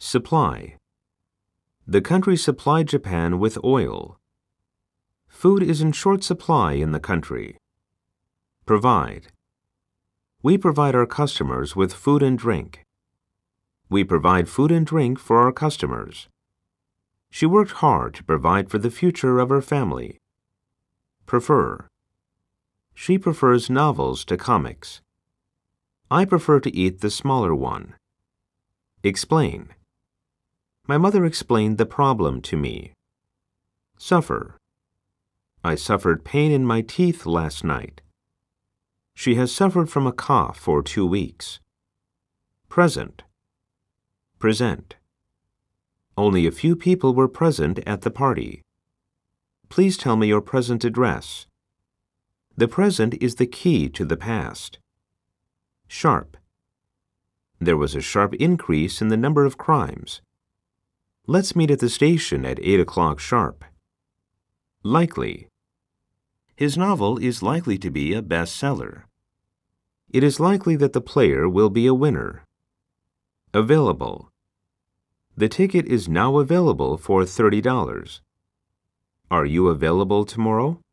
Supply. The country supplied Japan with oil. Food is in short supply in the country. Provide. We provide our customers with food and drink. We provide food and drink for our customers. She worked hard to provide for the future of her family. Prefer. She prefers novels to comics. I prefer to eat the smaller one. Explain. My mother explained the problem to me. Suffer. I suffered pain in my teeth last night. She has suffered from a cough for 2 weeks. Present. Present. Only a few people were present at the party. Please tell me your present address. The present is the key to the past. Sharp. There was a sharp increase in the number of crimes. Let's meet at the station at 8 o'clock sharp. Likely. His novel is likely to be a bestseller. It is likely that the player will be a winner. Available. The ticket is now available for $30. Are you available tomorrow?